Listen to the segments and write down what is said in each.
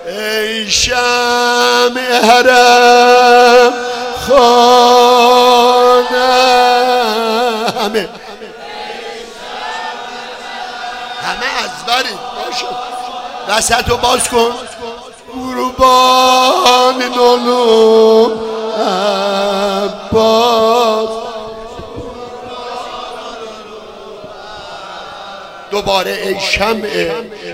ای شمع حرم خانه همه از برید باشه وسط رو باز کن قربان نولو عباس دوباره ای شمع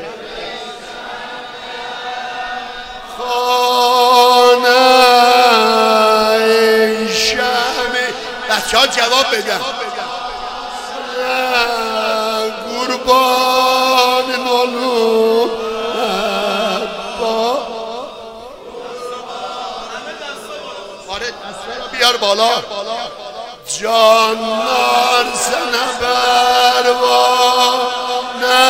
خانه ای شمع بچه ها جواب بدن قربان نولو عباس بیار بالا جانار سنبروانه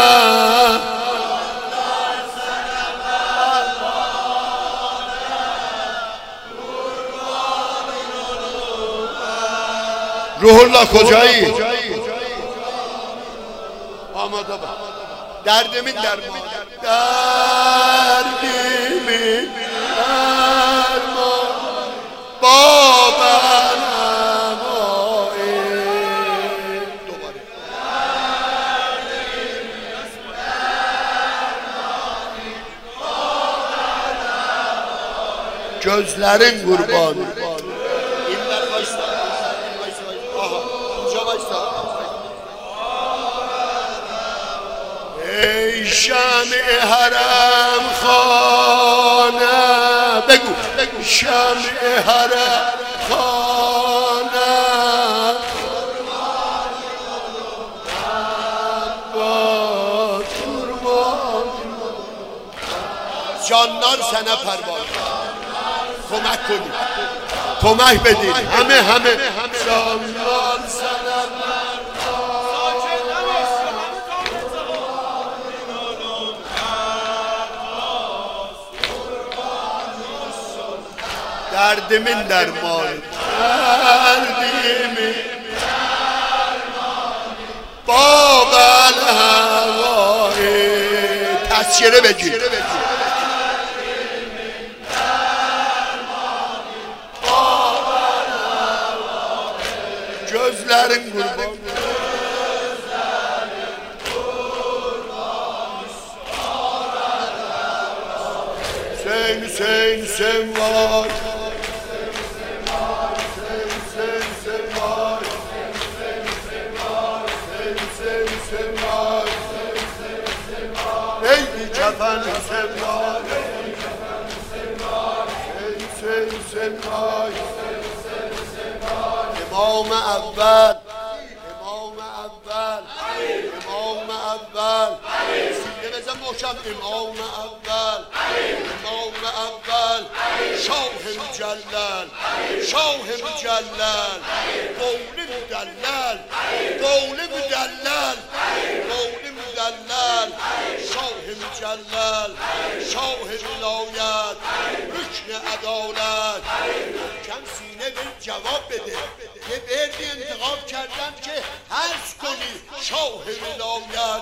روح الله کجایی؟ آماده با درد من درمان درد من درمان بابا نمایی دوباره gözlerin قربان این بر بایستا اینجا بایستا ای شمع حرم خانه بگو شمع حرم خانه جانان سنه پروانه کمک کنید کمک بدید همه جانان سنه درد من درمان درد من باب الهوای تسچیره بگیر gözlerin kurban Hüseyin var ey kefen Hüseyin var Hüseyin var امام اول سینه بزن محکم امام اول شاه مجلل قول مدلل شاه ولایت رکن عدالت محکم سینه به جواب بده یه بردی انتخاب کردم که حرف کنی شاه ولایت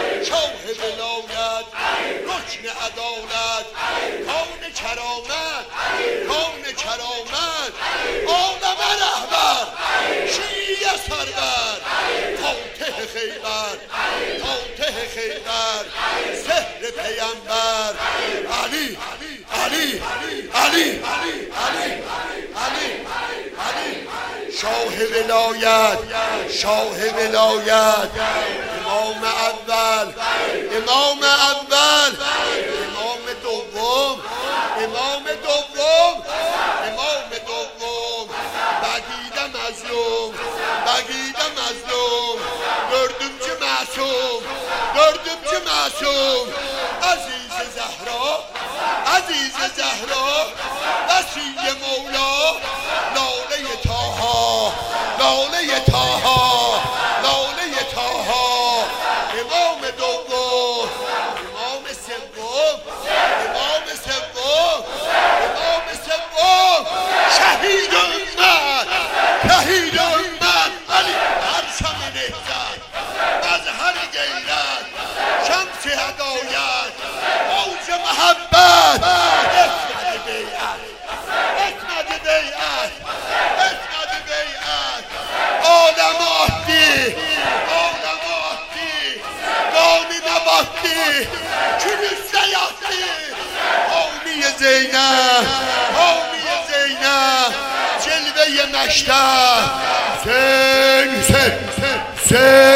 رکن عدالت کون کرامت عالم رهبر شیعه سرور فاتح خیبر سحر پیامبر علی شاه ولایت امام اول امام دوم بگیدم مظلوم dördüncü masum Aziz-i Zehra Vesiye Mevla Lale-i Taha İmam-ı Doğum İmam-ı Sevvam Şehid-i ümmet Ali Arşam-ı Nehzat Mazhar-ı Geyret Şems-i Hedayet Mavz-ı Muhabbet زینب حامی زینب جلوه مشتق حسین حسین حسین